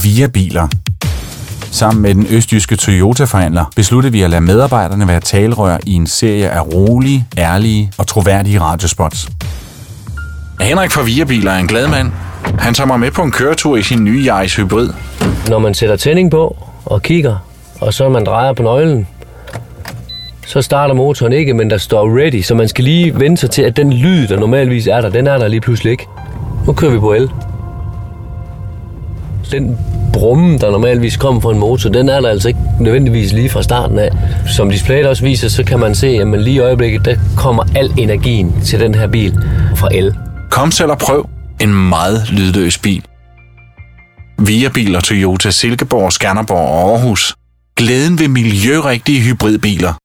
Via Biler. Sammen med den østjyske Toyota-forhandler besluttede vi at lade medarbejderne være talerør i en serie af rolige, ærlige og troværdige radiospots. Henrik fra Via Biler er en glad mand. Han tager mig med på en køretur i sin nye Yaris Hybrid. Når man sætter tænding på og kigger, og så man drejer på nøglen, så starter motoren ikke, men der står ready, så man skal lige vente sig til, at den lyd, der normalvis er der, den er der lige pludselig ikke. Nu kører vi på el. Den brumme, der normalvis kommer fra en motor, den er der altså ikke nødvendigvis lige fra starten af. Som displayet også viser, så kan man se, at man lige i øjeblikket, der kommer al energien til den her bil fra el. Kom selv og prøv en meget lydløs bil. Via Biler Toyota Silkeborg, Skanderborg og Aarhus. Glæden ved miljørigtige hybridbiler.